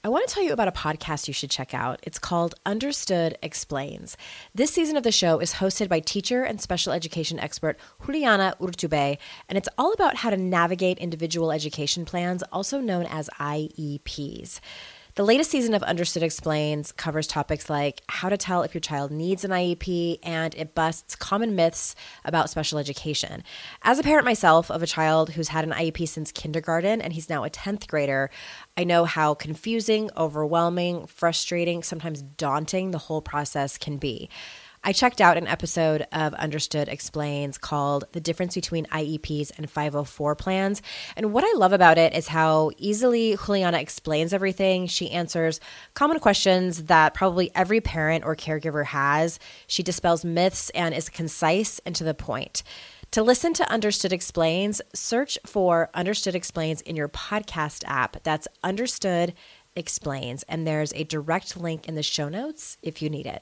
I want to tell you about a podcast you should check out. It's called Understood Explains. This season of the show is hosted by teacher and special education expert Juliana Urtubey, and it's all about how to navigate individual education plans, also known as IEPs. The latest season of Understood Explains covers topics like how to tell if your child needs an IEP, and it busts common myths about special education. As a parent myself of a child who's had an IEP since kindergarten, and he's now a 10th grader, I know how confusing, overwhelming, frustrating, sometimes daunting the whole process can be. I checked out an episode of Understood Explains called The Difference Between IEPs and 504 Plans. And what I love about it is how easily Juliana explains everything. She answers common questions that probably every parent or caregiver has. She dispels myths and is concise and to the point. To listen to Understood Explains, search for Understood Explains in your podcast app. That's Understood Explains. And there's a direct link in the show notes if you need it.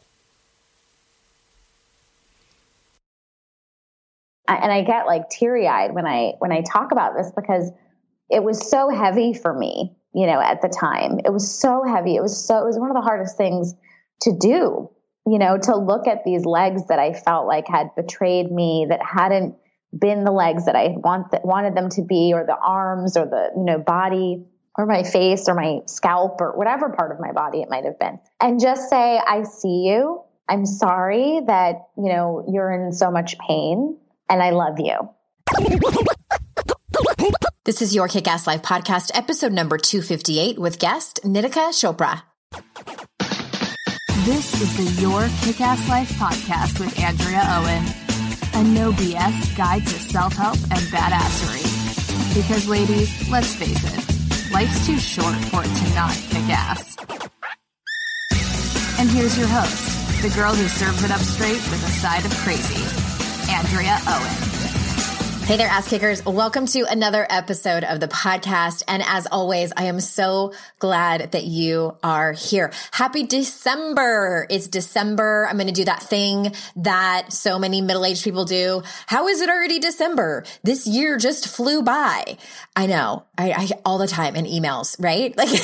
And I get like teary-eyed when I talk about this because it was so heavy for me, at the time. It was so heavy. It was one of the hardest things to do, to look at these legs that I felt like had betrayed me, that hadn't been the legs that I wanted them to be, or the arms or the, body or my face or my scalp or whatever part of my body it might have been. And just say, I see you. I'm sorry that, you're in so much pain. And I love you. This is Your Kick-Ass Life podcast, episode number 258 with guest Nitika Chopra. This is the Your Kick-Ass Life podcast with Andrea Owen, a no BS guide to self-help and badassery. Because ladies, let's face it, life's too short for it to not kick ass. And here's your host, the girl who serves it up straight with a side of crazy, Andrea Owen. Hey there, ass kickers. Welcome to another episode of the podcast. And as always, I am so glad that you are here. Happy December. It's December. I'm going to do that thing that so many middle-aged people do. How is it already December? This year just flew by. I know. I all the time in emails, right? Like,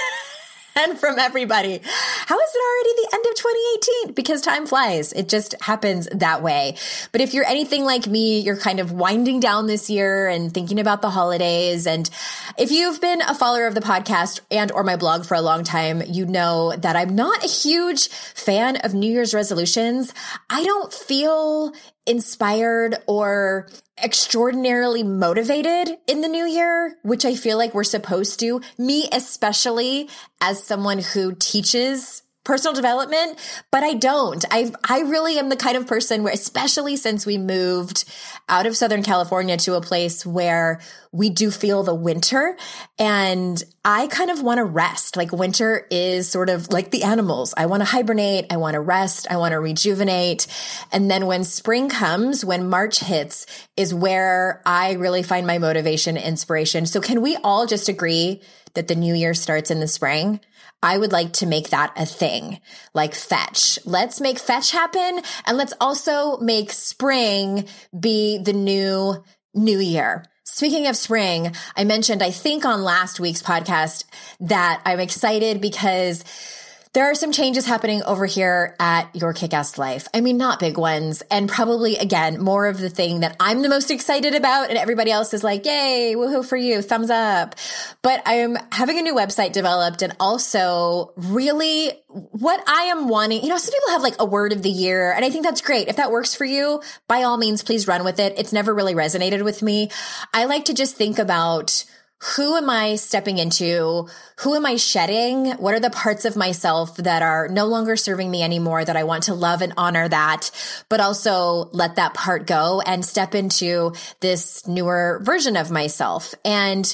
and from everybody. How is it already the end of 2018? Because time flies. It just happens that way. But if you're anything like me, you're kind of winding down this year and thinking about the holidays. And if you've been a follower of the podcast and or my blog for a long time, you know that I'm not a huge fan of New Year's resolutions. I don't feel inspired or extraordinarily motivated in the new year, which I feel like we're supposed to, me especially as someone who teaches personal development, but I don't. I really am the kind of person where, especially since we moved out of Southern California to a place where we do feel the winter, and I kind of want to rest. Like winter is sort of like the animals. I want to hibernate. I want to rest. I want to rejuvenate. And then when spring comes, when March hits, is where I really find my motivation, inspiration. So can we all just agree that the new year starts in the spring? I would like to make that a thing, like fetch. Let's make fetch happen. And let's also make spring be the new year. Speaking of spring, I mentioned, I think on last week's podcast, that I'm excited because there are some changes happening over here at Your Kick-Ass Life. I mean, not big ones. And probably, again, more of the thing that I'm the most excited about. And everybody else is like, yay, woohoo for you, thumbs up. But I am having a new website developed, and also really what I am wanting, some people have like a word of the year, and I think that's great. If that works for you, by all means, please run with it. It's never really resonated with me. I like to just think about, who am I stepping into? Who am I shedding? What are the parts of myself that are no longer serving me anymore, that I want to love and honor that, but also let that part go and step into this newer version of myself? And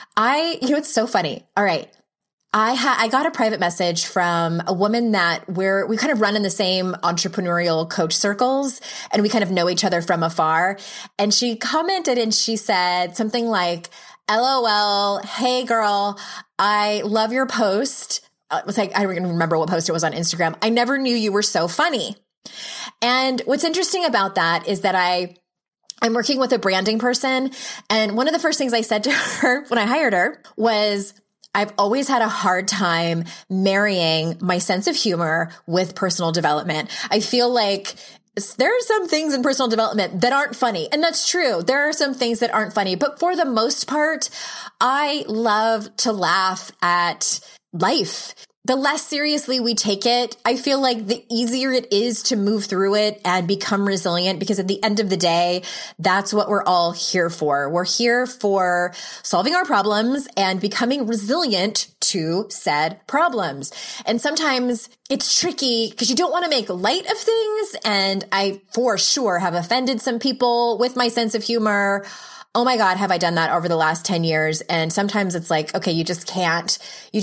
it's so funny. All right. I got a private message from a woman that we kind of run in the same entrepreneurial coach circles, and we kind of know each other from afar. And she commented and she said something like, LOL, hey girl, I love your post. It was like, I don't even remember what post it was on Instagram. I never knew you were so funny. And what's interesting about that is that I'm working with a branding person. And one of the first things I said to her when I hired her was, I've always had a hard time marrying my sense of humor with personal development. I feel like there are some things in personal development that aren't funny. And that's true. There are some things that aren't funny. But for the most part, I love to laugh at life. The less seriously we take it, I feel like the easier it is to move through it and become resilient, because at the end of the day, that's what we're all here for. We're here for solving our problems and becoming resilient to said problems. And sometimes it's tricky because you don't want to make light of things. And I for sure have offended some people with my sense of humor. Oh my God, have I done that over the last 10 years? And sometimes it's like, okay, you just can't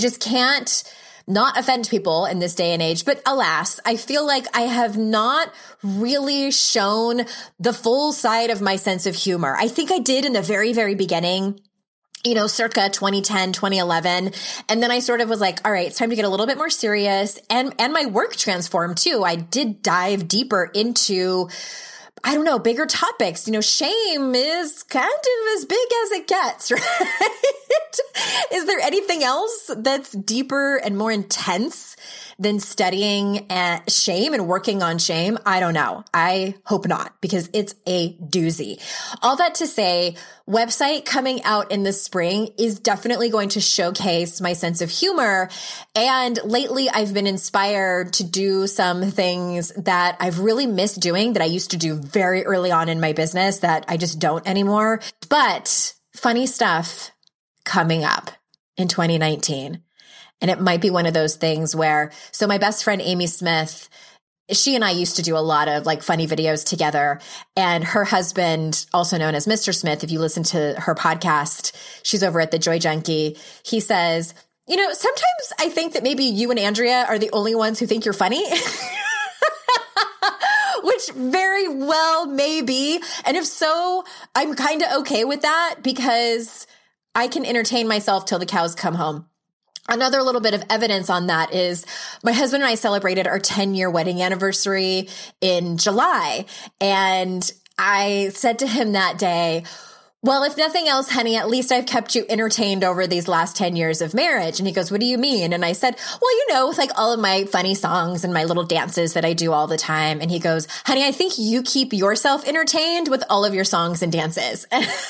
not offend people in this day and age. But alas, I feel like I have not really shown the full side of my sense of humor. I think I did in the very, very beginning, circa 2010, 2011. And then I sort of was like, all right, it's time to get a little bit more serious. And my work transformed too. I did dive deeper into, I don't know, bigger topics. Shame is kind of as big as it gets, right? Is there anything else that's deeper and more intense than studying shame and working on shame? I don't know. I hope not, because it's a doozy. All that to say, website coming out in the spring is definitely going to showcase my sense of humor. And lately I've been inspired to do some things that I've really missed doing that I used to do very early on in my business that I just don't anymore. But funny stuff coming up in 2019. And it might be one of those things where, so my best friend, Amy Smith, she and I used to do a lot of like funny videos together, and her husband, also known as Mr. Smith, if you listen to her podcast, she's over at the Joy Junkie. He says, sometimes I think that maybe you and Andrea are the only ones who think you're funny. Which very well may be. And if so, I'm kind of okay with that, because I can entertain myself till the cows come home. Another little bit of evidence on that is my husband and I celebrated our 10-year wedding anniversary in July. And I said to him that day, well, if nothing else, honey, at least I've kept you entertained over these last 10 years of marriage. And he goes, what do you mean? And I said, well, with like all of my funny songs and my little dances that I do all the time. And he goes, honey, I think you keep yourself entertained with all of your songs and dances.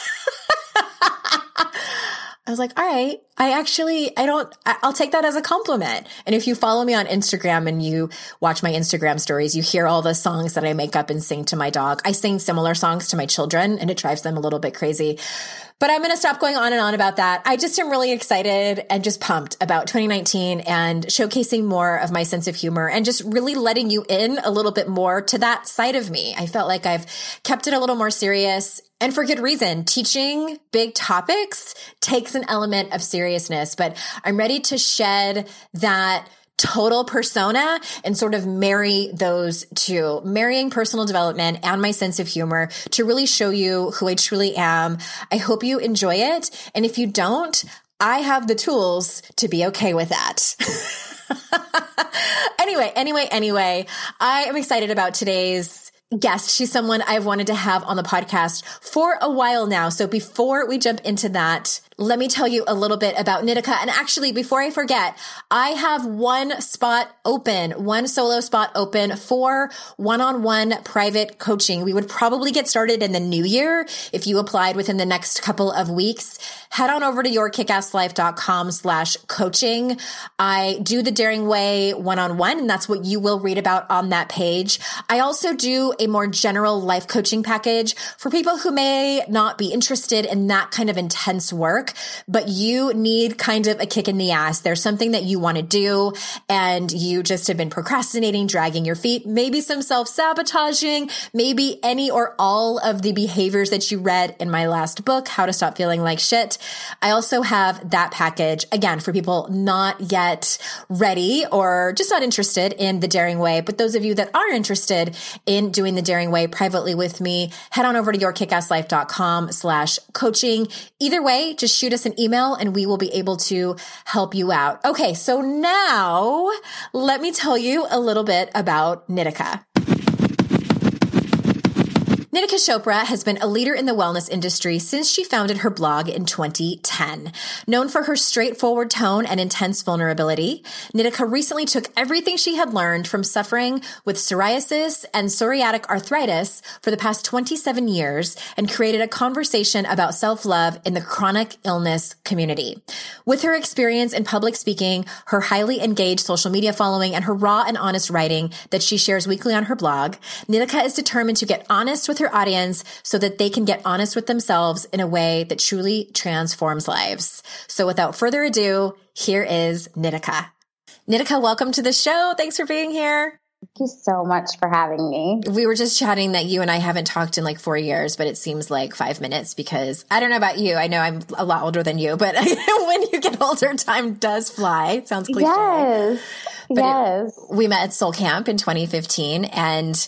I was like, all right, I'll take that as a compliment. And if you follow me on Instagram and you watch my Instagram stories, you hear all the songs that I make up and sing to my dog. I sing similar songs to my children, and it drives them a little bit crazy. But I'm going to stop going on and on about that. I just am really excited and just pumped about 2019 and showcasing more of my sense of humor and just really letting you in a little bit more to that side of me. I felt like I've kept it a little more serious, and for good reason. Teaching big topics takes an element of seriousness, but I'm ready to shed that total persona and sort of marry those two, marrying personal development and my sense of humor to really show you who I truly am. I hope you enjoy it. And if you don't, I have the tools to be okay with that. Anyway, I am excited about today's guest. She's someone I've wanted to have on the podcast for a while now. So before we jump into that, let me tell you a little bit about Nitika. And actually, before I forget, I have one solo spot open for one-on-one private coaching. We would probably get started in the new year if you applied within the next couple of weeks. Head on over to yourkickasslife.com/coaching. I do the Daring Way one-on-one, and that's what you will read about on that page. I also do a more general life coaching package for people who may not be interested in that kind of intense work, but you need kind of a kick in the ass. There's something that you want to do and you just have been procrastinating, dragging your feet, maybe some self-sabotaging, maybe any or all of the behaviors that you read in my last book, How to Stop Feeling Like Shit. I also have that package, again, for people not yet ready or just not interested in the Daring Way. But those of you that are interested in doing the Daring Way privately with me, head on over to yourkickasslife.com/coaching. Either way, just shoot us an email and we will be able to help you out. Okay, so now let me tell you a little bit about Nitika. Nitika Chopra has been a leader in the wellness industry since she founded her blog in 2010. Known for her straightforward tone and intense vulnerability, Nitika recently took everything she had learned from suffering with psoriasis and psoriatic arthritis for the past 27 years and created a conversation about self-love in the chronic illness community. With her experience in public speaking, her highly engaged social media following, and her raw and honest writing that she shares weekly on her blog, Nitika is determined to get honest with her audience so that they can get honest with themselves in a way that truly transforms lives. So without further ado, here is Nitika. Nitika, welcome to the show. Thanks for being here. Thank you so much for having me. We were just chatting that you and I haven't talked in like 4 years, but it seems like 5 minutes because I don't know about you. I know I'm a lot older than you, but when you get older, time does fly. It sounds cliche. Yes. But yes. We met at Soul Camp in 2015, and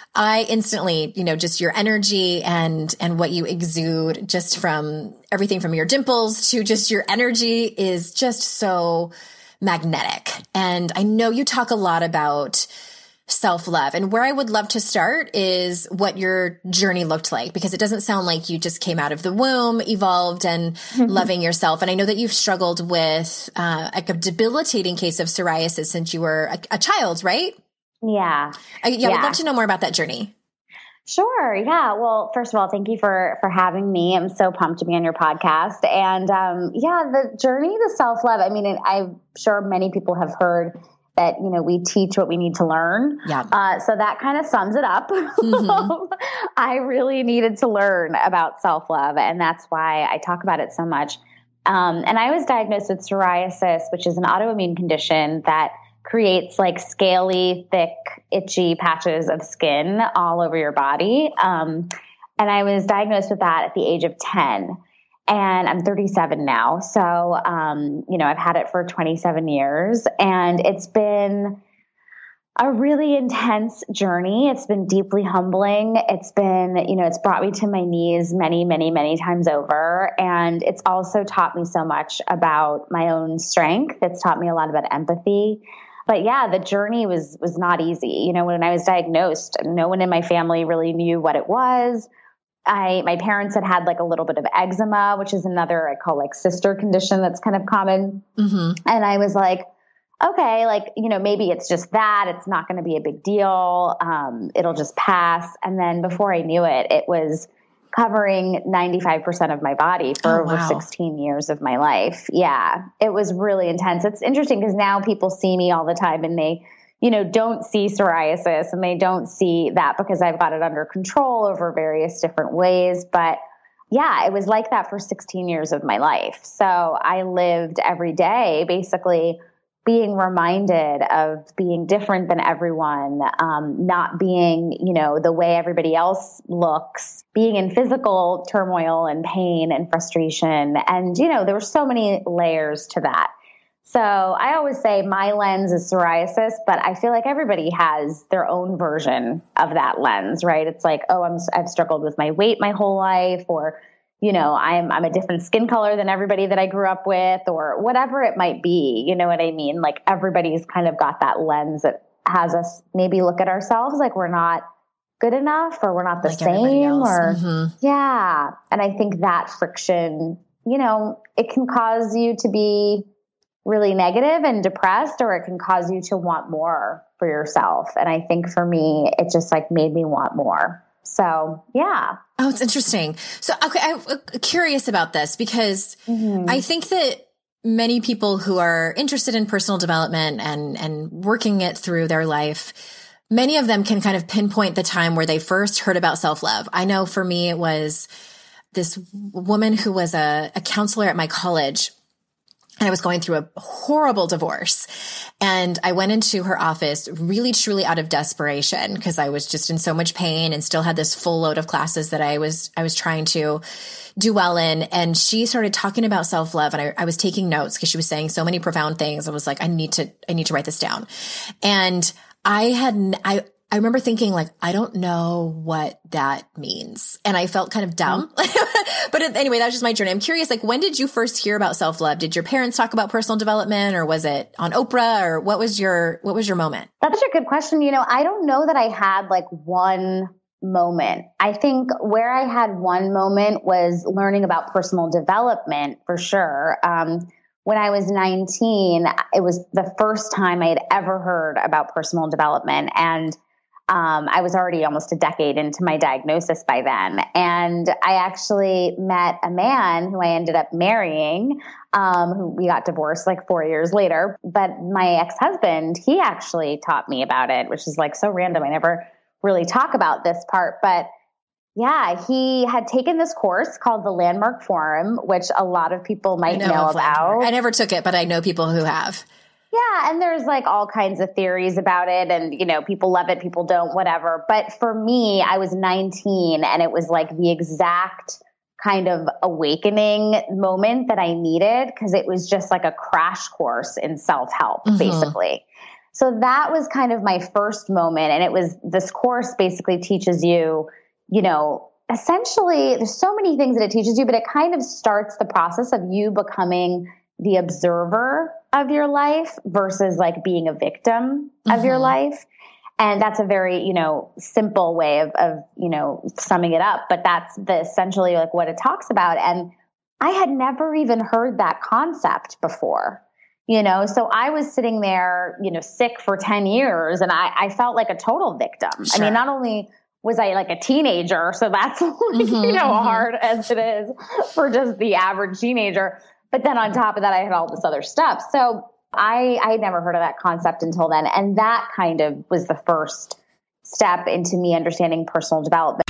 I instantly, just your energy and what you exude, just from everything from your dimples to just your energy, is just so magnetic. And I know you talk a lot about self-love, and where I would love to start is what your journey looked like, because it doesn't sound like you just came out of the womb, evolved and loving yourself. And I know that you've struggled with like a debilitating case of psoriasis since you were a child, right? Yeah. I'd love to know more about that journey. Sure. Yeah. Well, first of all, thank you for having me. I'm so pumped to be on your podcast. And the journey to self-love. I mean, I'm sure many people have heard that, we teach what we need to learn. Yeah. So that kind of sums it up. Mm-hmm. I really needed to learn about self-love, and that's why I talk about it so much. And I was diagnosed with psoriasis, which is an autoimmune condition that creates like scaly, thick, itchy patches of skin all over your body. And I was diagnosed with that at the age of 10. And I'm 37 now. So, I've had it for 27 years, and it's been a really intense journey. It's been deeply humbling. It's been, it's brought me to my knees many, many, many times over. And it's also taught me so much about my own strength. It's taught me a lot about empathy. But yeah, the journey was not easy. When I was diagnosed, no one in my family really knew what it was. My parents had like a little bit of eczema, which is another, I call like sister condition that's kind of common. Mm-hmm. And I was like, okay, maybe it's just that. It's not going to be a big deal. It'll just pass. And then before I knew it, it was covering 95% of my body for over 16 years of my life. Yeah, it was really intense. It's interesting because now people see me all the time and they don't see psoriasis, and they don't see that because I've got it under control over various different ways. But yeah, it was like that for 16 years of my life. So I lived every day basically being reminded of being different than everyone, not being, the way everybody else looks, being in physical turmoil and pain and frustration. And, there were so many layers to that. So I always say my lens is psoriasis, but I feel like everybody has their own version of that lens, right? It's like, I've struggled with my weight my whole life, or, I'm a different skin color than everybody that I grew up with, or whatever it might be. You know what I mean? Like everybody's kind of got that lens that has us maybe look at ourselves like we're not good enough, or we're not the same, or yeah. And I think that friction, it can cause you to be really negative and depressed, or it can cause you to want more for yourself. And I think for me, it just like made me want more. So yeah. Oh, it's interesting. So, okay, I'm curious about this because I think that many people who are interested in personal development and working it through their life, many of them can kind of pinpoint the time where they first heard about self-love. I know for me, it was this woman who was a counselor at my college. And I was going through a horrible divorce, and I went into her office really, truly out of desperation because I was just in so much pain and still had this full load of classes that I was trying to do well in. And she started talking about self-love, and I was taking notes because she was saying so many profound things. I was like, I need to write this down. And I remember thinking like, I don't know what that means. And I felt kind of dumb. But anyway, that was just my journey. I'm curious, like, when did you first hear about self-love? Did your parents talk about personal development, or was it on Oprah, or what was your moment? That's a good question. I don't know that I had like one moment. I think where I had one moment was learning about personal development for sure. When I was 19, it was the first time I had ever heard about personal development. And I was already almost a decade into my diagnosis by then. And I actually met a man who I ended up marrying, who we got divorced like 4 years later. But my ex-husband, he actually taught me about it, which is like so random. I never really talk about this part, but yeah, he had taken this course called the Landmark Forum, which a lot of people might know about. I never took it, but I know people who have. Yeah. And there's like all kinds of theories about it. And, you know, people love it, people don't, whatever. But for me, I was 19 and it was like the exact kind of awakening moment that I needed, because it was just like a crash course in self-help, basically. So that was kind of my first moment. And it was, this course basically teaches you, you know, essentially there's so many things that it teaches you, but it kind of starts the process of you becoming the observer of your life versus like being a victim of your life. And that's a very, you know, simple way of, you know, summing it up, but that's the essentially like what it talks about. And I had never even heard that concept before, you know? So I was sitting there, you know, sick for 10 years and I felt like a total victim. Sure. I mean, not only was I like a teenager, so that's like, you know, hard as it is for just the average teenager. But then on top of that, I had all this other stuff. So I had never heard of that concept until then. And that kind of was the first step into me understanding personal development.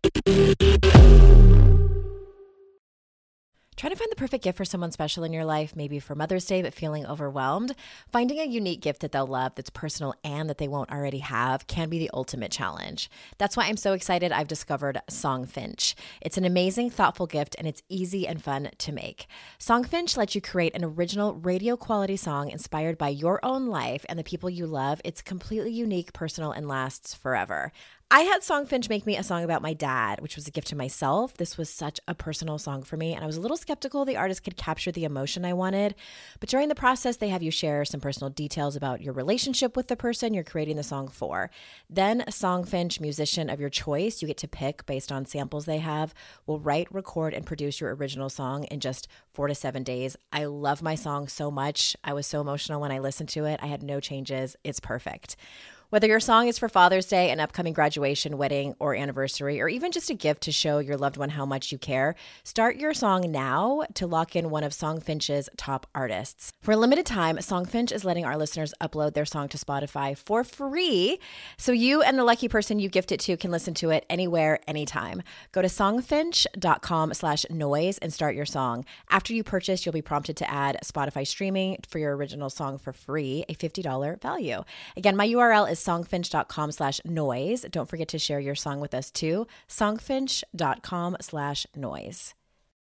Trying to find the perfect gift for someone special in your life, maybe for Mother's Day, but feeling overwhelmed? Finding a unique gift that they'll love, that's personal and that they won't already have, can be the ultimate challenge. That's why I'm so excited I've discovered Songfinch. It's an amazing, thoughtful gift, and it's easy and fun to make. Songfinch lets you create an original radio quality song inspired by your own life and the people you love. It's completely unique, personal, and lasts forever. I had Songfinch make me a song about my dad, which was a gift to myself. This was such a personal song for me, and I was a little skeptical the artist could capture the emotion I wanted. But during the process, they have you share some personal details about your relationship with the person you're creating the song for. Then a Songfinch musician of your choice, you get to pick based on samples they have, will write, record, and produce your original song in just 4 to 7 days. I love my song so much. I was so emotional when I listened to it. I had no changes. It's perfect. Whether your song is for Father's Day, an upcoming graduation, wedding, or anniversary, or even just a gift to show your loved one how much you care, start your song now to lock in one of Songfinch's top artists. For a limited time, Songfinch is letting our listeners upload their song to Spotify for free, so you and the lucky person you gift it to can listen to it anywhere, anytime. Go to songfinch.com/noise and start your song. After you purchase, you'll be prompted to add Spotify streaming for your original song for free, a $50 value. Again, my URL is songfinch.com/noise. Don't forget to share your song with us too. Songfinch.com/noise.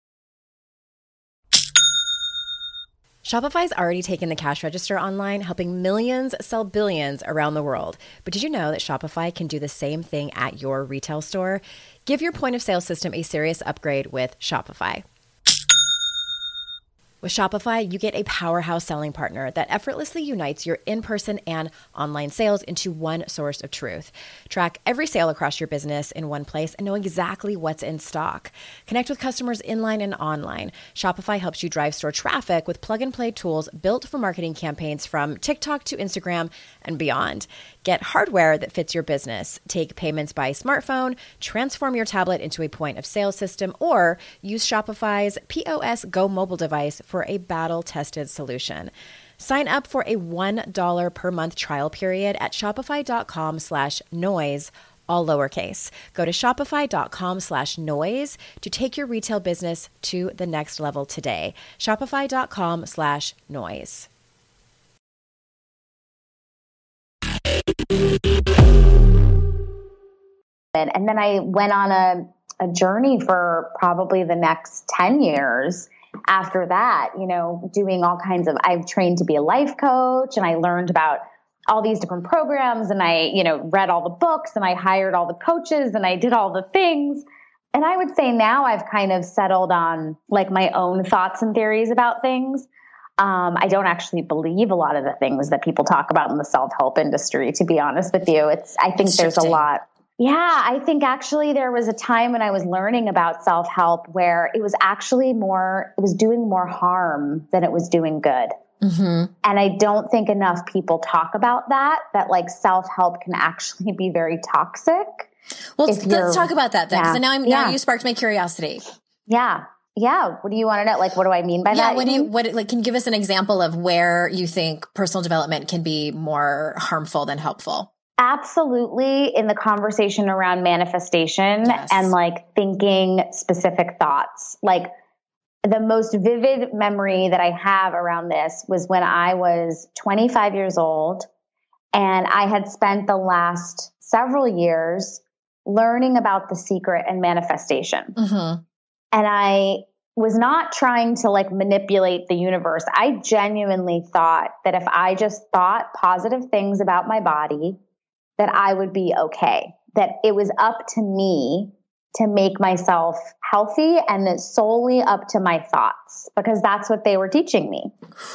Shopify's already taken the cash register online, helping millions sell billions around the world. But did you know that Shopify can do the same thing at your retail store? Give your point of sale system a serious upgrade with Shopify. With Shopify, you get a powerhouse selling partner that effortlessly unites your in-person and online sales into one source of truth. Track every sale across your business in one place and know exactly what's in stock. Connect with customers inline and online. Shopify helps you drive store traffic with plug-and-play tools built for marketing campaigns from TikTok to Instagram and beyond. Get hardware that fits your business. Take payments by smartphone, transform your tablet into a point of sale system, or use Shopify's POS Go mobile device for a battle-tested solution. Sign up for a $1 per month trial period at shopify.com/noise, all lowercase. Go to shopify.com/noise to take your retail business to the next level today. Shopify.com/noise. And then I went on a journey for probably the next 10 years after that, you know, doing all kinds of, I've trained to be a life coach, and I learned about all these different programs, and I, you know, read all the books, and I hired all the coaches, and I did all the things. And I would say now I've kind of settled on like my own thoughts and theories about things. I don't actually believe a lot of the things that people talk about in the self-help industry, to be honest with you. I think there's a lot Yeah, I think actually there was a time when I was learning about self-help where it was actually it was doing more harm than it was doing good. Mm-hmm. And I don't think enough people talk about that like self-help can actually be very toxic. Well, let's talk about that then. Because now you sparked my curiosity. Yeah. Yeah. What do you want to know? Like, what do I mean by that? Can you give us an example of where you think personal development can be more harmful than helpful? Absolutely. In the conversation around manifestation and like thinking specific thoughts. Like the most vivid memory that I have around this was when I was 25 years old and I had spent the last several years learning about The Secret and manifestation. Mm-hmm. And I was not trying to like manipulate the universe. I genuinely thought that if I just thought positive things about my body, that I would be okay, that it was up to me to make myself healthy and it's solely up to my thoughts because that's what they were teaching me.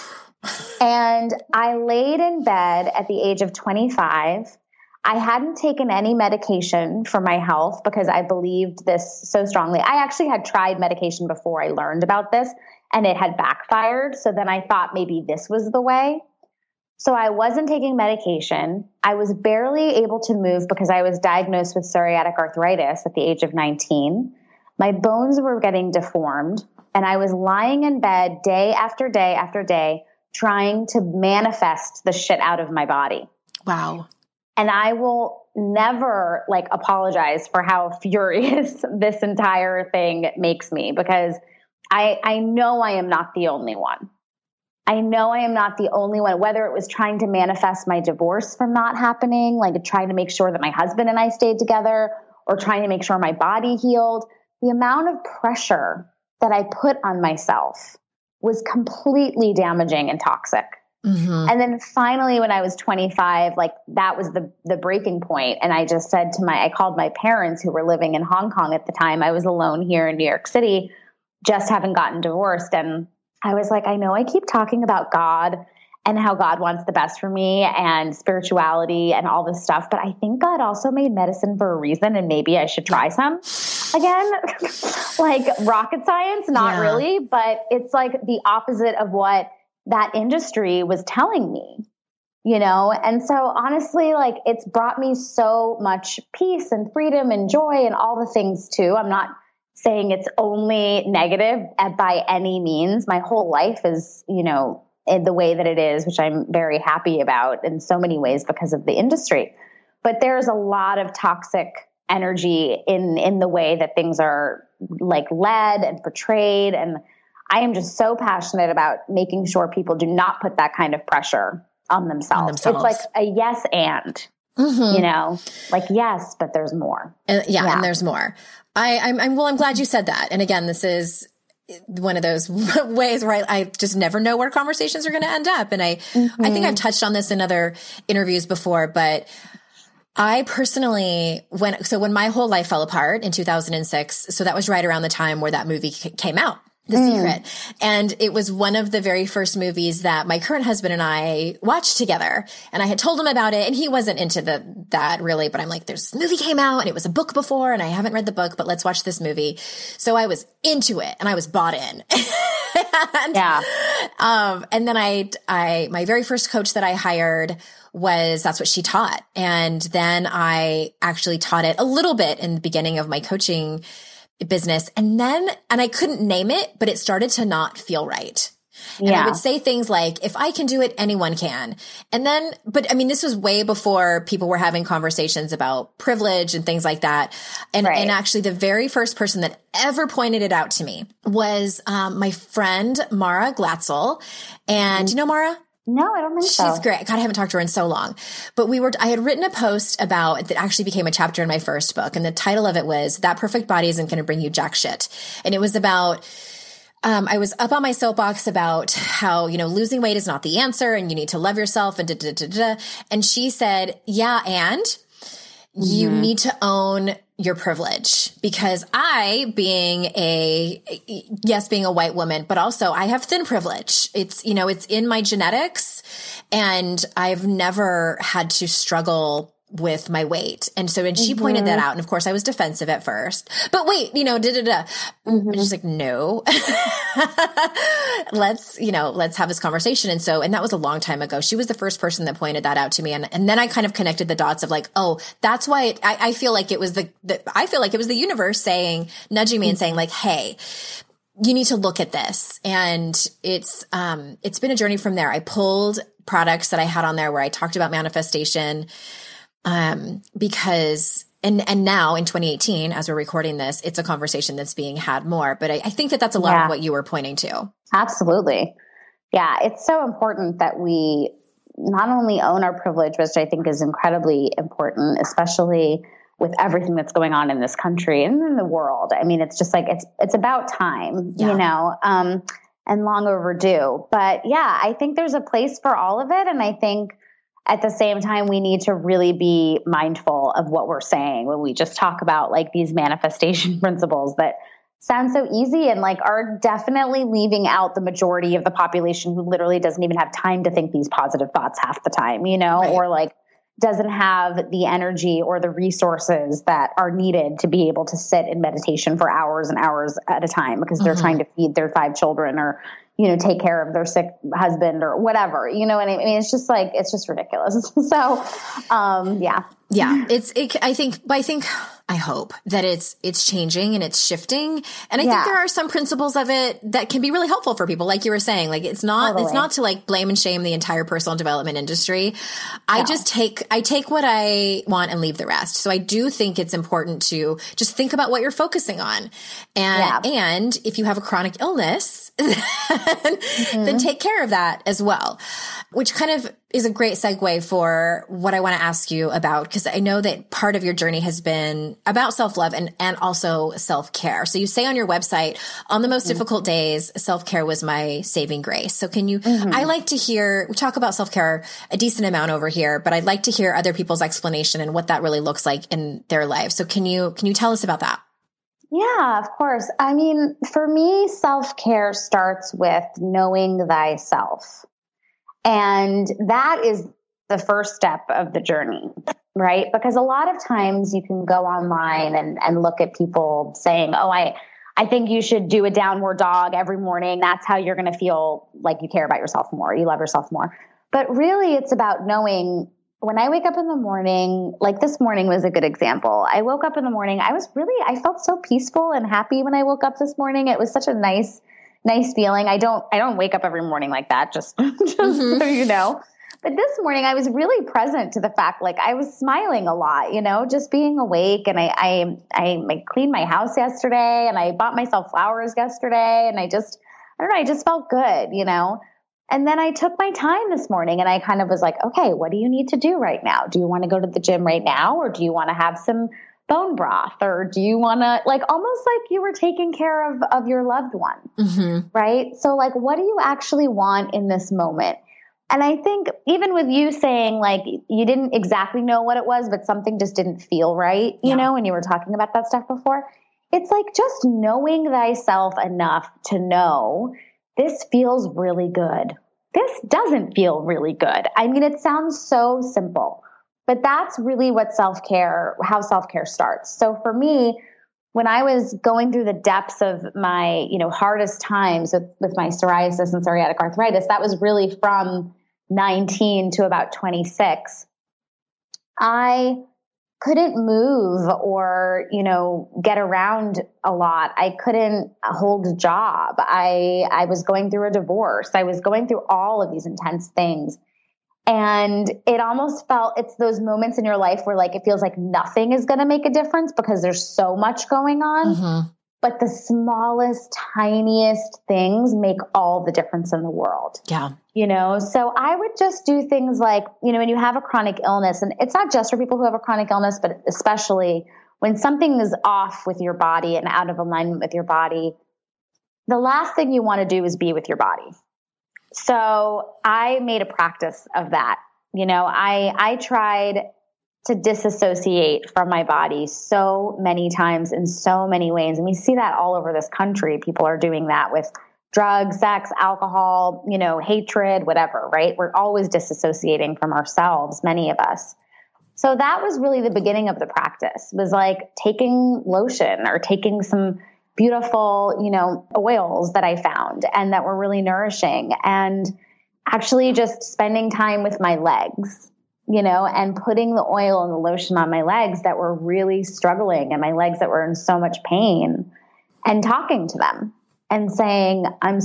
And I laid in bed at the age of 25. I hadn't taken any medication for my health because I believed this so strongly. I actually had tried medication before I learned about this and it had backfired. So then I thought maybe this was the way. So I wasn't taking medication. I was barely able to move because I was diagnosed with psoriatic arthritis at the age of 19. My bones were getting deformed and I was lying in bed day after day after day trying to manifest the shit out of my body. Wow. And I will never like apologize for how furious this entire thing makes me because I know I am not the only one. I know I am not the only one, whether it was trying to manifest my divorce from not happening, like trying to make sure that my husband and I stayed together or trying to make sure my body healed. The amount of pressure that I put on myself was completely damaging and toxic. Mm-hmm. And then finally, when I was 25, like that was the breaking point. And I just said I called my parents who were living in Hong Kong at the time. I was alone here in New York City, just having gotten divorced. And I was like, I know I keep talking about God and how God wants the best for me and spirituality and all this stuff, but I think God also made medicine for a reason and maybe I should try some again. Like rocket science, not really, but it's like the opposite of what that industry was telling me, you know? And so honestly, like it's brought me so much peace and freedom and joy and all the things too. I'm not saying it's only negative by any means. My whole life is, you know, in the way that it is, which I'm very happy about in so many ways because of the industry. But there's a lot of toxic energy in the way that things are like led and portrayed. And I am just so passionate about making sure people do not put that kind of pressure on themselves. It's like a yes and, you know, like yes, but there's more. And there's more. I'm glad you said that. And again, this is one of those ways where I just never know where conversations are going to end up. And I think I've touched on this in other interviews before, but I personally, when my whole life fell apart in 2006, so that was right around the time where that movie came out. The Secret. And it was one of the very first movies that my current husband and I watched together. And I had told him about it and he wasn't into that really, but I'm like, there's this movie came out and it was a book before and I haven't read the book, but let's watch this movie. So I was into it and I was bought in. And then my very first coach that I hired that's what she taught. And then I actually taught it a little bit in the beginning of my coaching business. And I couldn't name it, but it started to not feel right. And I would say things like, if I can do it, anyone can. But I mean, this was way before people were having conversations about privilege and things like that. And actually the very first person that ever pointed it out to me was, my friend, Mara Glatzel. And you know Mara? No, I don't think so. She's great. God, I haven't talked to her in so long. But I had written a post about that actually became a chapter in my first book. And the title of it was That Perfect Body Isn't Going to Bring You Jack Shit. And it was about, I was up on my soapbox about how, you know, losing weight is not the answer and you need to love yourself and And she said, yeah, and you need to own your privilege, because being a white woman, but also I have thin privilege. It's, you know, it's in my genetics and I've never had to struggle with my weight. And so when she pointed that out, and of course I was defensive at first, but wait, and she's like, no, let's have this conversation. And that was a long time ago. She was the first person that pointed that out to me. And then I kind of connected the dots of like, oh, that's why I feel like it was I feel like it was the universe nudging me and saying like, hey, you need to look at this. And it's been a journey from there. I pulled products that I had on there where I talked about manifestation, because now in 2018, as we're recording this, it's a conversation that's being had more. But I think that's a lot of what you were pointing to. Absolutely. Yeah. It's so important that we not only own our privilege, which I think is incredibly important, especially with everything that's going on in this country and in the world. I mean, it's just like, it's about time, and long overdue. But yeah, I think there's a place for all of it. And I think at the same time, we need to really be mindful of what we're saying when we just talk about like these manifestation principles that sound so easy and like are definitely leaving out the majority of the population who literally doesn't even have time to think these positive thoughts half the time, right. Or like doesn't have the energy or the resources that are needed to be able to sit in meditation for hours and hours at a time because they're trying to feed their 5 children or, take care of their sick husband or whatever, and I mean, it's just like, it's just ridiculous. So, yeah. Yeah. I hope that it's changing and it's shifting. And I think there are some principles of it that can be really helpful for people. Like you were saying, like it's not to like blame and shame the entire personal development industry. No. I take what I want and leave the rest. So I do think it's important to just think about what you're focusing on. And if you have a chronic illness, then take care of that as well, which kind of is a great segue for what I want to ask you about, because I know that part of your journey has been about self-love and also self-care. So you say on your website, on the most difficult days, self-care was my saving grace. So can you, I like to hear, we talk about self-care a decent amount over here, but I'd like to hear other people's explanation and what that really looks like in their life. So can you tell us about that? Yeah, of course. I mean, for me, self-care starts with knowing thyself. And that is the first step of the journey, right? Because a lot of times you can go online and look at people saying, oh, I think you should do a downward dog every morning. That's how you're going to feel like you care about yourself more, you love yourself more. But really, it's about knowing when I wake up in the morning, like this morning was a good example. I woke up in the morning. I felt so peaceful and happy when I woke up this morning. It was such a nice feeling. I don't wake up every morning like that, just so you know. But this morning I was really present to the fact, like I was smiling a lot, just being awake. And I cleaned my house yesterday and I bought myself flowers yesterday. And I just felt good, And then I took my time this morning and I kind of was like, okay, what do you need to do right now? Do you want to go to the gym right now? Or do you want to have some bone broth? Or do you want to almost like you were taking care of your loved one, right? So like, what do you actually want in this moment? And I think even with you saying like, you didn't exactly know what it was, but something just didn't feel right, you know, when you were talking about that stuff before, it's like just knowing thyself enough to know this feels really good. This doesn't feel really good. I mean, it sounds so simple, but that's really what how self-care starts. So for me, when I was going through the depths of my, hardest times with my psoriasis and psoriatic arthritis, that was really from 19 to about 26. I couldn't move or, get around a lot. I couldn't hold a job. I was going through a divorce. I was going through all of these intense things. And it almost it's those moments in your life where like, it feels like nothing is going to make a difference because there's so much going on. But the smallest, tiniest things make all the difference in the world. Yeah. So I would just do things like, when you have a chronic illness, and it's not just for people who have a chronic illness, but especially when something is off with your body and out of alignment with your body, the last thing you want to do is be with your body. So I made a practice of that. I tried to disassociate from my body so many times in so many ways. And we see that all over this country. People are doing that with drugs, sex, alcohol, hatred, whatever, right? We're always disassociating from ourselves, many of us. So that was really the beginning of the practice, was like taking lotion or taking some beautiful, oils that I found and that were really nourishing, and actually just spending time with my legs, and putting the oil and the lotion on my legs that were really struggling and my legs that were in so much pain, and talking to them and saying, and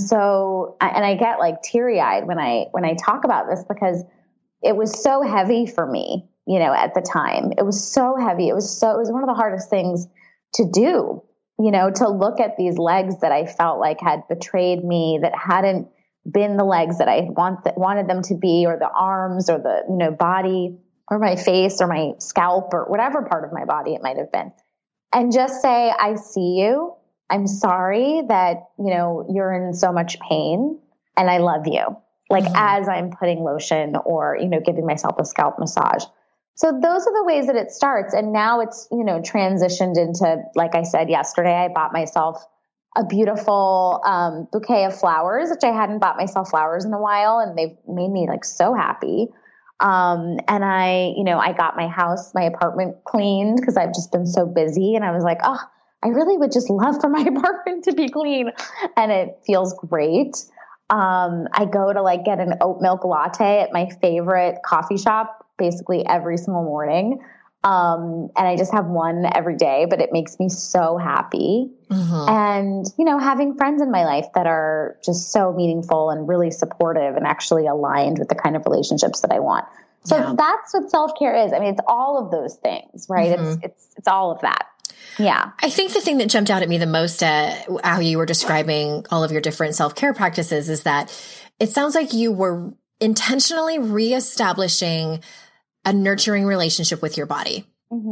I get like teary eyed when I talk about this, because it was so heavy for me, at the time. It was so heavy. It was one of the hardest things to do, to look at these legs that I felt like had betrayed me, that hadn't been the legs that I wanted them to be, or the arms, or the, body, or my face, or my scalp, or whatever part of my body it might have been. And just say, I see you. I'm sorry that, you're in so much pain, and I love you. Like, as I'm putting lotion or, giving myself a scalp massage. So those are the ways that it starts. And now it's, transitioned into, like I said yesterday, I bought myself a beautiful bouquet of flowers, which I hadn't bought myself flowers in a while, and they've made me like so happy. And I got my apartment cleaned because I've just been so busy, and I was like, oh, I really would just love for my apartment to be clean, and it feels great. I go to like get an oat milk latte at my favorite coffee shop basically every single morning. And I just have one every day, but it makes me so happy. And, having friends in my life that are just so meaningful and really supportive and actually aligned with the kind of relationships that I want. So that's what self-care is. I mean, it's all of those things, right? It's all of that. Yeah. I think the thing that jumped out at me the most at how you were describing all of your different self-care practices is that it sounds like you were intentionally reestablishing a nurturing relationship with your body.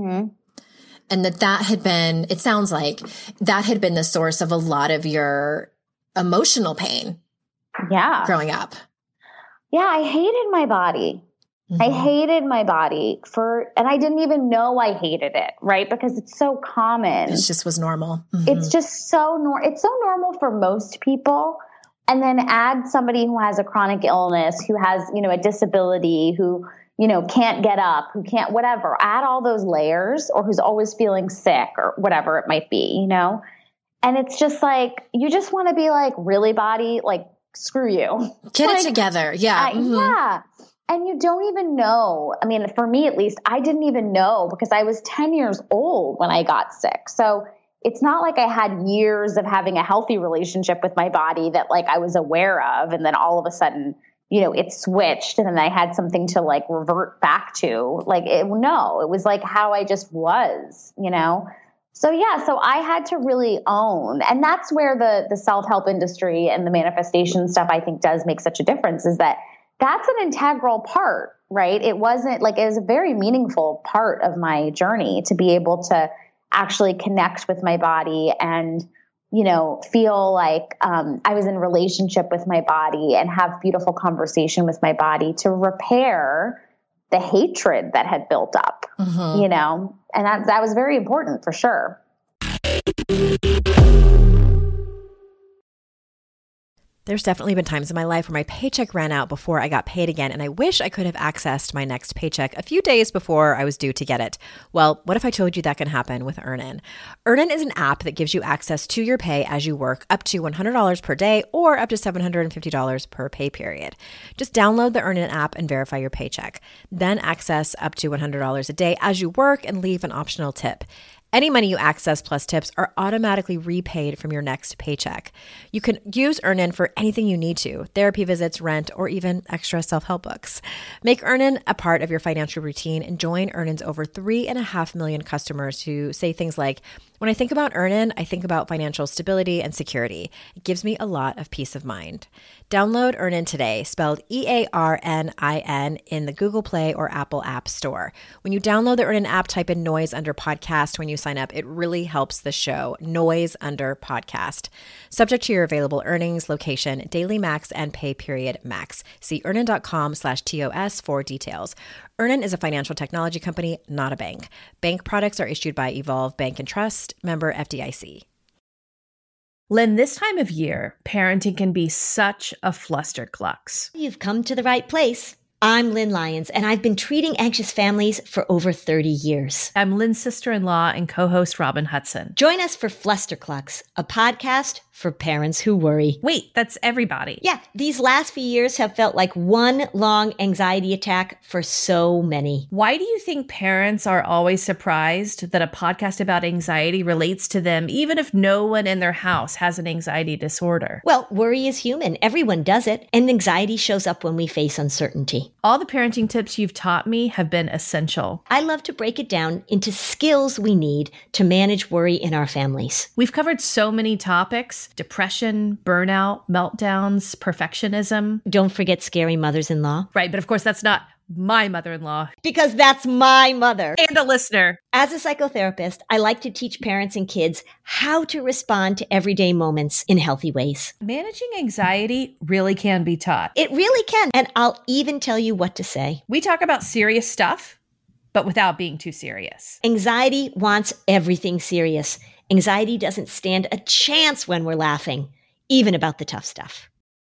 And that had been, it sounds like that had been the source of a lot of your emotional pain. Yeah. Growing up. Yeah. I hated my body. I hated my body and I didn't even know I hated it, right? Because it's so common. It just was normal. It's just it's so normal for most people. And then add somebody who has a chronic illness, who has, a disability, who, can't get up, who can't, whatever, add all those layers, or who's always feeling sick or whatever it might be, And it's just like, you just want to be like, really, body? Like, screw you. Get it together. Yeah. Yeah. And you don't even know. I mean, for me, at least, I didn't even know because I was 10 years old when I got sick. So it's not like I had years of having a healthy relationship with my body that like I was aware of. And then all of a sudden, it switched and then I had something to like revert back to. Like, it was like how I just was, So yeah, so I had to really own, and that's where the self-help industry and the manifestation stuff I think does make such a difference, is that that's an integral part, right? It wasn't like, it was a very meaningful part of my journey to be able to actually connect with my body and, feel like I was in relationship with my body and have beautiful conversation with my body to repair the hatred that had built up, and that was very important for sure. There's definitely been times in my life where my paycheck ran out before I got paid again, and I wish I could have accessed my next paycheck a few days before I was due to get it. Well, what if I told you that can happen with Earnin? Earnin is an app that gives you access to your pay as you work, up to $100 per day or up to $750 per pay period. Just download the Earnin app and verify your paycheck. Then access up to $100 a day as you work and leave an optional tip. Any money you access plus tips are automatically repaid from your next paycheck. You can use Earnin for anything you need to: therapy visits, rent, or even extra self-help books. Make Earnin a part of your financial routine and join Earnin's over 3.5 million customers who say things like, when I think about Earnin, I think about financial stability and security. It gives me a lot of peace of mind. Download Earnin today, spelled EARNIN, in the Google Play or Apple App Store. When you download the Earnin app, type in Noise under podcast when you sign up. It really helps the show. Noise under podcast. Subject to your available earnings, location, daily max, and pay period max. See earnin.com/TOS for details. Earnin is a financial technology company, not a bank. Bank products are issued by Evolve Bank and Trust, member FDIC. Lynn, this time of year, parenting can be such a flusterclux. You've come to the right place. I'm Lynn Lyons, and I've been treating anxious families for over 30 years. I'm Lynn's sister-in-law and co-host Robin Hudson. Join us for Flusterclux, a podcast for parents who worry. Wait, that's everybody. Yeah, these last few years have felt like one long anxiety attack for so many. Why do you think parents are always surprised that a podcast about anxiety relates to them, even if no one in their house has an anxiety disorder? Well, worry is human. Everyone does it. And anxiety shows up when we face uncertainty. All the parenting tips you've taught me have been essential. I love to break it down into skills we need to manage worry in our families. We've covered so many topics: depression, burnout, meltdowns, perfectionism. Don't forget scary mothers-in-law. Right, but of course that's not my mother-in-law. Because that's my mother. And a listener. As a psychotherapist, I like to teach parents and kids how to respond to everyday moments in healthy ways. Managing anxiety really can be taught. It really can. And I'll even tell you what to say. We talk about serious stuff, but without being too serious. Anxiety wants everything serious. Anxiety doesn't stand a chance when we're laughing, even about the tough stuff.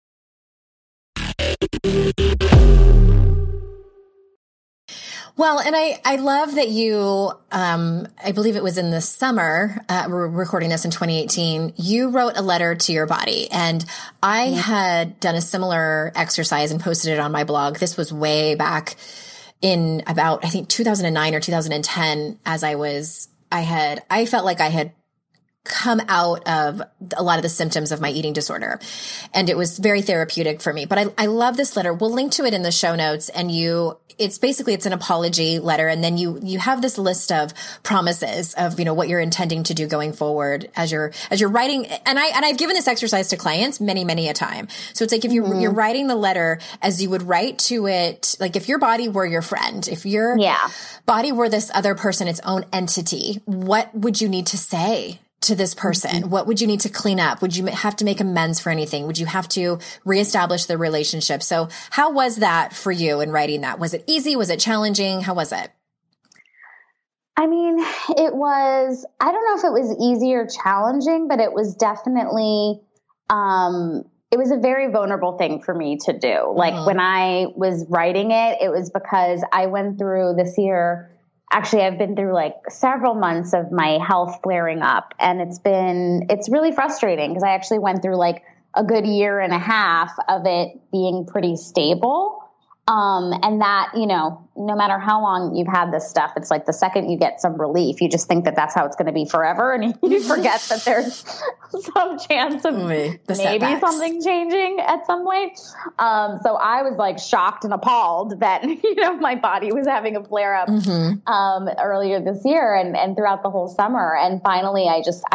Well, and I love that you, I believe it was in the summer, we're recording this in 2018, you wrote a letter to your body. And I had done a similar exercise and posted it on my blog. This was way back in about, I think 2009 or 2010, as I felt like I had come out of a lot of the symptoms of my eating disorder. And it was very therapeutic for me. But I love this letter. We'll link to it in the show notes. And it's an apology letter. And then you have this list of promises of, what you're intending to do going forward as you're writing. And I've given this exercise to clients many, many a time. So it's like, if you're writing the letter as you would write to it, like if your body were your friend, if your body were this other person, its own entity, what would you need to say to this person? What would you need to clean up? Would you have to make amends for anything? Would you have to reestablish the relationship? So how was that for you in writing that? Was it easy? Was it challenging? How was it? I mean, I don't know if it was easy or challenging, but it was definitely, it was a very vulnerable thing for me to do. Like when I was writing it, it was because I went through this year. Actually, I've been through like several months of my health flaring up, and it's really frustrating because I actually went through like a good year and a half of it being pretty stable. And that, no matter how long you've had this stuff, it's like the second you get some relief, you just think that that's how it's going to be forever. And you forget that there's some chance of maybe something changing at some point. So I was like shocked and appalled that, my body was having a flare up, earlier this year and throughout the whole summer. And finally,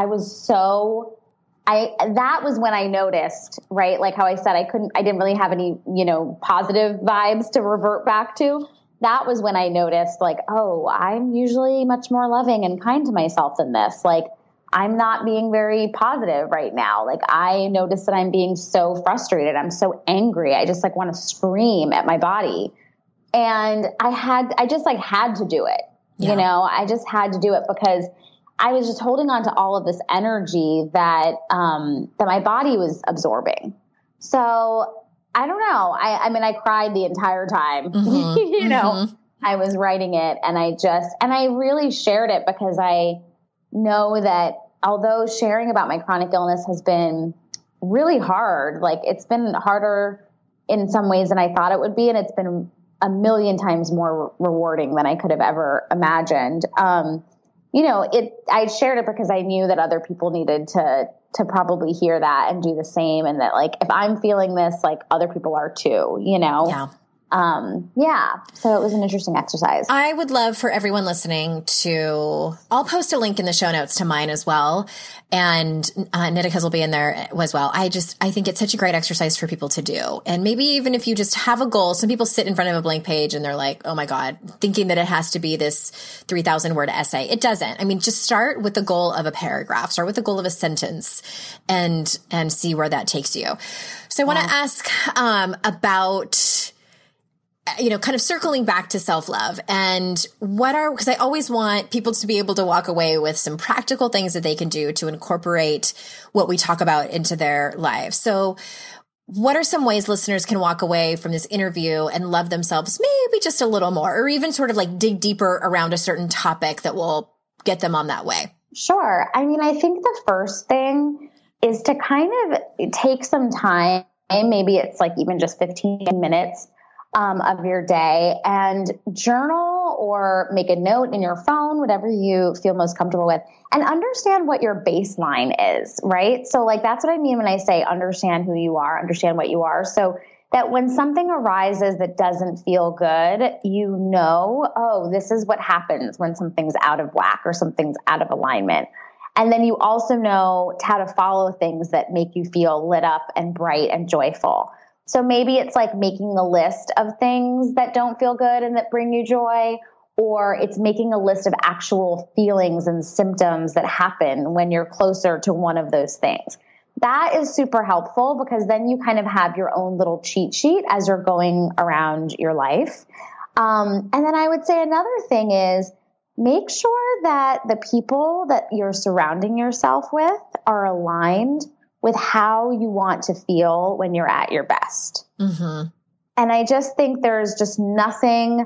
that was when I noticed, right? Like how I said, I didn't really have any, positive vibes to revert back to. That was when I noticed like, oh, I'm usually much more loving and kind to myself than this. Like I'm not being very positive right now. Like I noticed that I'm being so frustrated. I'm so angry. I just like want to scream at my body. And I just like had to do it. I just had to do it because I was just holding on to all of this energy that my body was absorbing. So I don't know. I mean, I cried the entire time, I was writing it and I really shared it because I know that although sharing about my chronic illness has been really hard, like it's been harder in some ways than I thought it would be. And it's been a million times more rewarding than I could have ever imagined. I shared it because I knew that other people needed to probably hear that and do the same. And that like, if I'm feeling this, like other people are too, So it was an interesting exercise. I would love for everyone listening I'll post a link in the show notes to mine as well. And Nitika's will be in there as well. I think it's such a great exercise for people to do. And maybe even if you just have a goal, some people sit in front of a blank page and they're like, oh my God, thinking that it has to be this 3,000 word essay. It doesn't. I mean, just start with the goal of a paragraph, start with the goal of a sentence and see where that takes you. So I want to ask about kind of circling back to self-love and because I always want people to be able to walk away with some practical things that they can do to incorporate what we talk about into their lives. So what are some ways listeners can walk away from this interview and love themselves maybe just a little more, or even sort of like dig deeper around a certain topic that will get them on that way? Sure. I mean, I think the first thing is to kind of take some time, maybe it's like even just 15 minutes of your day, and journal or make a note in your phone, whatever you feel most comfortable with, and understand what your baseline is, right? So like, that's what I mean when I say understand who you are, understand what you are. So that when something arises that doesn't feel good, you know, oh, this is what happens when something's out of whack or something's out of alignment. And then you also know how to follow things that make you feel lit up and bright and joyful. So maybe it's like making a list of things that don't feel good and that bring you joy, or it's making a list of actual feelings and symptoms that happen when you're closer to one of those things. That is super helpful because then you kind of have your own little cheat sheet as you're going around your life. And then I would say another thing is make sure that the people that you're surrounding yourself with are aligned with how you want to feel when you're at your best. Mm-hmm. And I just think there's just nothing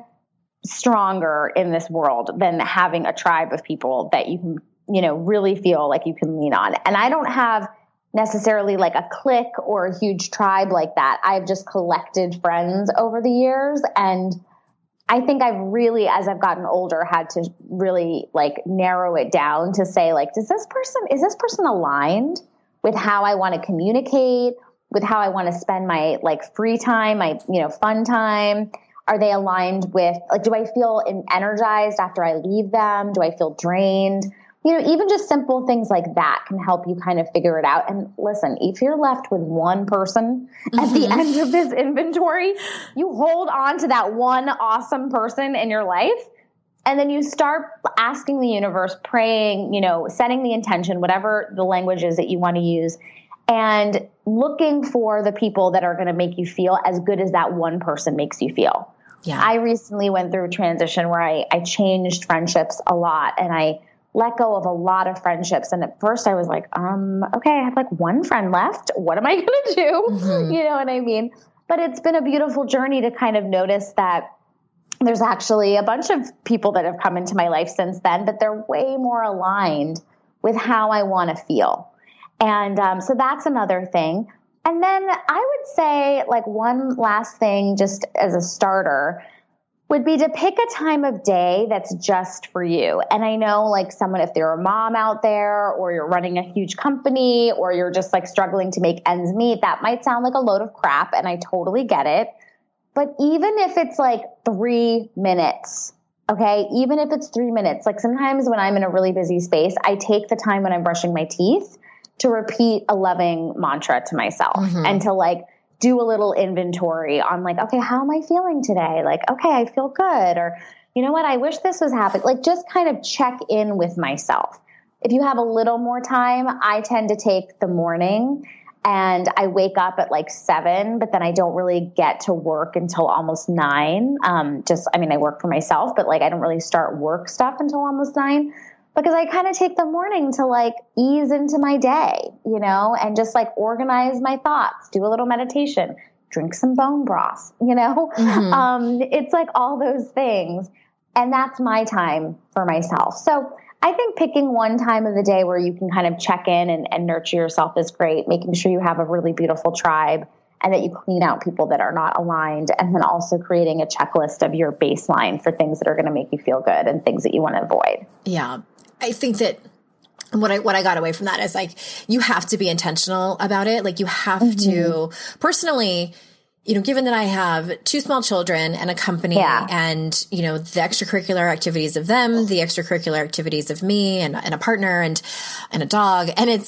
stronger in this world than having a tribe of people that you can, you know, really feel like you can lean on. And I don't have necessarily like a clique or a huge tribe like that. I've just collected friends over the years. And I think I've really, as I've gotten older, had to really like narrow it down to say like, is this person aligned with how I want to communicate, with how I want to spend my like free time, my, you know, fun time? Are they aligned with, like, do I feel energized after I leave them? Do I feel drained? You know, even just simple things like that can help you kind of figure it out. And listen, if you're left with one person at the end of this inventory, you hold on to that one awesome person in your life. And then you start asking the universe, praying, you know, setting the intention, whatever the language is that you want to use, and looking for the people that are going to make you feel as good as that one person makes you feel. Yeah. I recently went through a transition where I changed friendships a lot, and I let go of a lot of friendships. And at first I was like, okay, I have like one friend left. What am I going to do? Mm-hmm. You know what I mean? But it's been a beautiful journey to kind of notice that there's actually a bunch of people that have come into my life since then, but they're way more aligned with how I want to feel. And so that's another thing. And then I would say like one last thing, just as a starter, would be to pick a time of day that's just for you. And I know like someone, if they're a mom out there, or you're running a huge company, or you're just like struggling to make ends meet, that might sound like a load of crap, and I totally get it. But even if it's like 3 minutes, okay, even if it's 3 minutes, like sometimes when I'm in a really busy space, I take the time when I'm brushing my teeth to repeat a loving mantra to myself, and to like do a little inventory on like, okay, how am I feeling today? Like, okay, I feel good. Or, you know what? I wish this was happening. Like just kind of check in with myself. If you have a little more time, I tend to take the morning, and I wake up at like 7, but then I don't really get to work until almost 9. I work for myself, but like I don't really start work stuff until almost 9, because I kind of take the morning to like ease into my day, you know, and just like organize my thoughts, do a little meditation, drink some bone broth, you know. It's like all those things. And that's my time for myself. So I think picking one time of the day where you can kind of check in and nurture yourself is great, making sure you have a really beautiful tribe and that you clean out people that are not aligned, and then also creating a checklist of your baseline for things that are going to make you feel good and things that you want to avoid. Yeah. I think that what I got away from that is like, you have to be intentional about it. Like you have to personally, you know, given that I have 2 small children and a company and, you know, the extracurricular activities of them, the extracurricular activities of me and a partner and a dog. And it's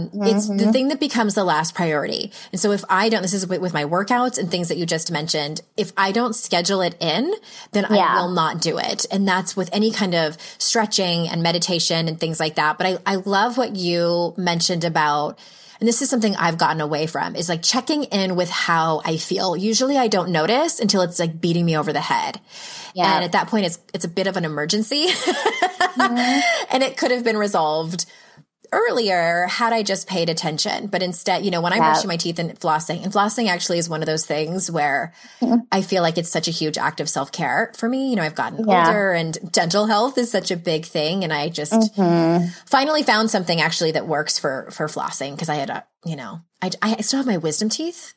the thing that becomes the last priority. And so if I don't, this is with my workouts and things that you just mentioned, if I don't schedule it in, then I will not do it. And that's with any kind of stretching and meditation and things like that. But I love what you mentioned about, and this is something I've gotten away from, is like checking in with how I feel. Usually I don't notice until it's like beating me over the head. Yeah. And at that point, it's a bit of an emergency. And it could have been resolved earlier had I just paid attention. But instead, when I'm brushing my teeth and flossing actually is one of those things where I feel like it's such a huge act of self-care for me. I've gotten older and dental health is such a big thing. And I just finally found something actually that works for flossing because I had I still have my wisdom teeth.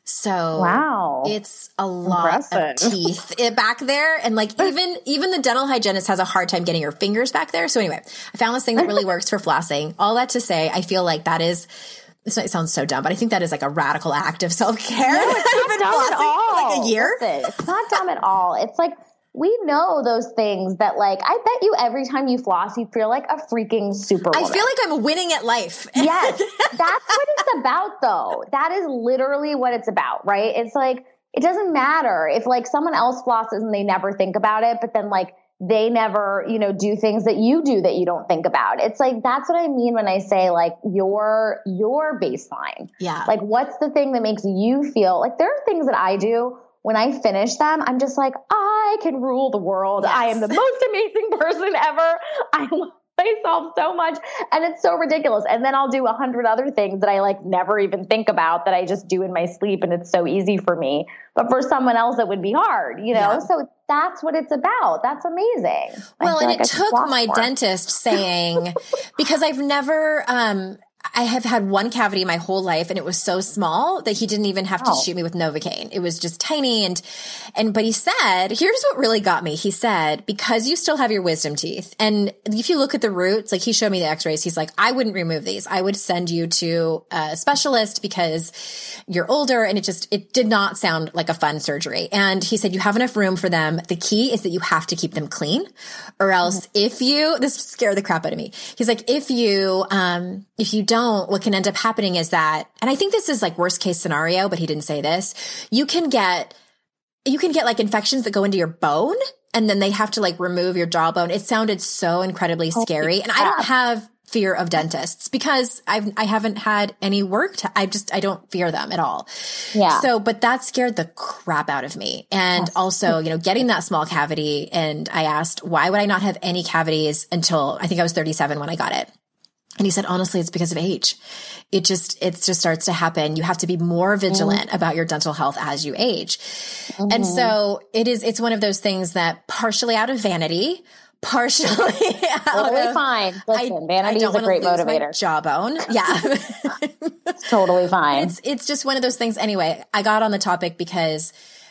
So it's a lot of teeth back there. And like even the dental hygienist has a hard time getting her fingers back there. So anyway, I found this thing that really works for flossing. All that to say, I feel like that is, this might sound so dumb, but I think that is like a radical act of self-care. No, it's not dumb at all. Like a year. Listen, it's not dumb at all. It's like, we know those things that like, I bet you every time you floss, you feel like a freaking superwoman. I feel like I'm winning at life. Yes. That's what it's about though. That is literally what it's about, right? It's like, it doesn't matter if like someone else flosses and they never think about it, but then like they never, do things that you do that you don't think about. It's like, that's what I mean when I say like your baseline. Yeah. Like what's the thing that makes you feel like there are things that I do when I finish them, I'm just like, I can rule the world. Yes. I am the most amazing person ever. I love myself so much. And it's so ridiculous. And then I'll do 100 other things that I like never even think about that I just do in my sleep. And it's so easy for me. But for someone else, it would be hard, Yeah. So that's what it's about. That's amazing. Well, and it took my dentist saying, because I've never, I have had one cavity my whole life and it was so small that he didn't even have to shoot me with Novocaine. It was just tiny. But he said, here's what really got me. He said, because you still have your wisdom teeth and if you look at the roots, like he showed me the x-rays, he's like, I wouldn't remove these. I would send you to a specialist because you're older and it did not sound like a fun surgery. And he said, you have enough room for them. The key is that you have to keep them clean or else this scared the crap out of me. He's like, if you don't, what can end up happening is that, and I think this is like worst case scenario, but he didn't say this, you can get like infections that go into your bone and then they have to like remove your jawbone. It sounded so incredibly scary. And I don't have fear of dentists because I haven't had any work. I don't fear them at all. Yeah. So, but that scared the crap out of me. And also, getting that small cavity. And I asked, why would I not have any cavities until I think I was 37 when I got it? And he said, honestly, it's because of age. It just starts to happen. You have to be more vigilant about your dental health as you age. And so it's one of those things that partially out of vanity, partially totally fine. Listen, vanity is a great motivator. My jawbone. Yeah. It's totally fine. It's just one of those things. Anyway, I got on the topic because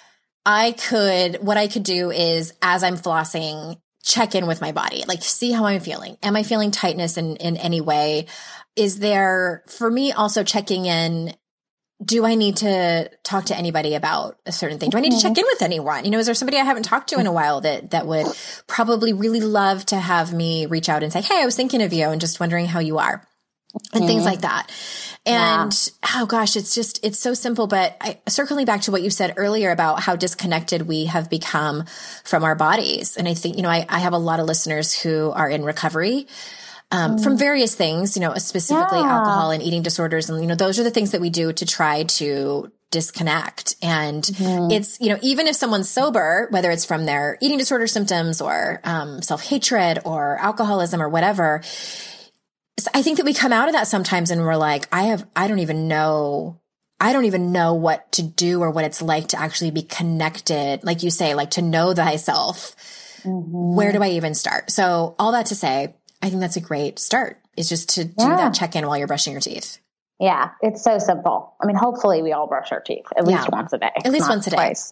what I could do is as I'm flossing, check in with my body, like see how I'm feeling. Am I feeling tightness in any way? Is there, for me, also checking in, do I need to talk to anybody about a certain thing? Do I need to check in with anyone? Is there somebody I haven't talked to in a while that would probably really love to have me reach out and say, hey, I was thinking of you and just wondering how you are and things like that. And oh gosh, it's so simple, but circling back to what you said earlier about how disconnected we have become from our bodies. And I think, I have a lot of listeners who are in recovery, from various things, specifically alcohol and eating disorders. And, those are the things that we do to try to disconnect. And it's, even if someone's sober, whether it's from their eating disorder symptoms or, self-hatred or alcoholism or whatever, I think that we come out of that sometimes and we're like, I don't even know what to do or what it's like to actually be connected. Like you say, like to know thyself. Where do I even start? So all that to say, I think that's a great start is just to do that check-in while you're brushing your teeth. Yeah. It's so simple. I mean, hopefully we all brush our teeth at least once a day. At least once a day. Twice.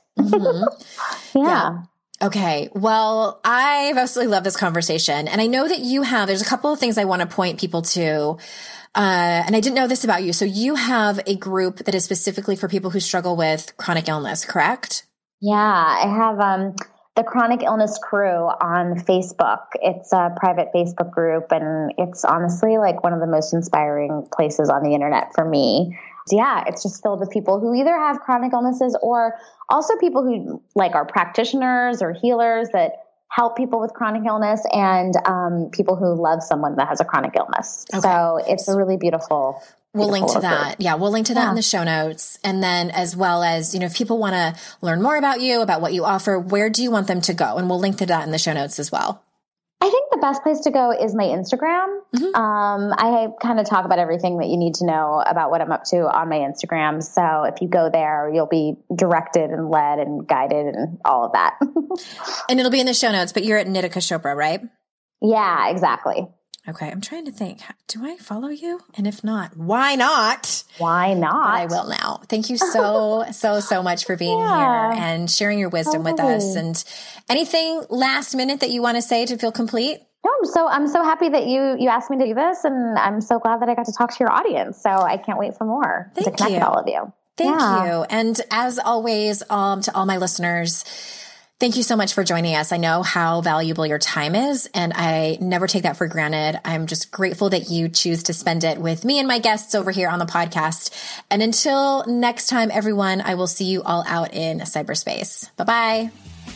Yeah. Okay. Well, I've absolutely loved this conversation. And I know that there's a couple of things I want to point people to. And I didn't know this about you. So you have a group that is specifically for people who struggle with chronic illness, correct? Yeah. I have, the Chronic Illness Crew on Facebook. It's a private Facebook group, and it's honestly like one of the most inspiring places on the internet for me. Yeah, it's just filled with people who either have chronic illnesses or also people who like are practitioners or healers that help people with chronic illness and people who love someone that has a chronic illness. Okay. So it's a really beautiful. We'll link to that. Yeah, we'll link to that in the show notes. And then as well as, if people want to learn more about you, about what you offer, where do you want them to go? And we'll link to that in the show notes as well. I think the best place to go is my Instagram. I kind of talk about everything that you need to know about what I'm up to on my Instagram. So if you go there, you'll be directed and led and guided and all of that. And it'll be in the show notes, but you're at Nitika Chopra, right? Yeah, exactly. Okay. I'm trying to think, do I follow you? And if not, why not? Why not? But I will now. Thank you so much for being here and sharing your wisdom with us. And anything last minute that you want to say to feel complete? No, I'm so happy that you asked me to do this, and I'm so glad that I got to talk to your audience. So I can't wait for more to connect with all of you. Thank you. And as always, to all my listeners, thank you so much for joining us. I know how valuable your time is, and I never take that for granted. I'm just grateful that you choose to spend it with me and my guests over here on the podcast. And until next time, everyone, I will see you all out in cyberspace. Bye-bye.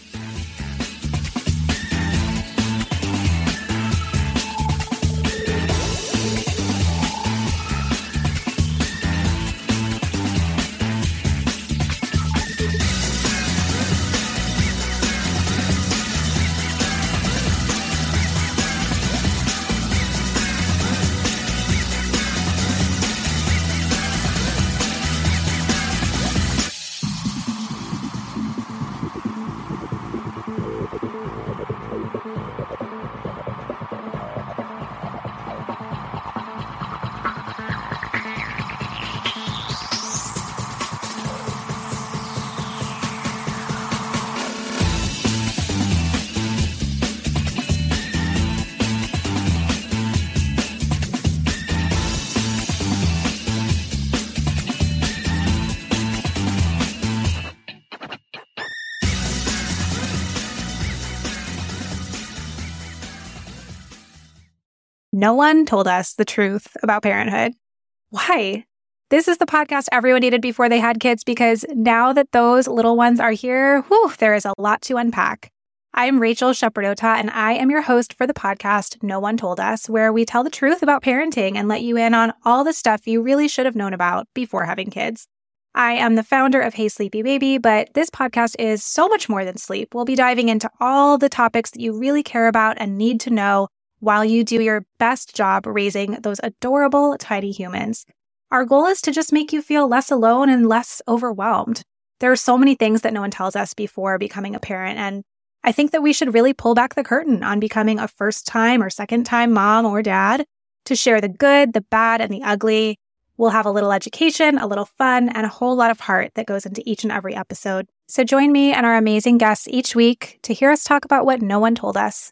No one told us the truth about parenthood. Why? This is the podcast everyone needed before they had kids, because now that those little ones are here, there is a lot to unpack. I'm Rachel Shepardota, and I am your host for the podcast No One Told Us, where we tell the truth about parenting and let you in on all the stuff you really should have known about before having kids. I am the founder of Hey Sleepy Baby, but this podcast is so much more than sleep. We'll be diving into all the topics that you really care about and need to know while you do your best job raising those adorable, tiny humans. Our goal is to just make you feel less alone and less overwhelmed. There are so many things that no one tells us before becoming a parent, and I think that we should really pull back the curtain on becoming a first-time or second-time mom or dad to share the good, the bad, and the ugly. We'll have a little education, a little fun, and a whole lot of heart that goes into each and every episode. So join me and our amazing guests each week to hear us talk about what no one told us.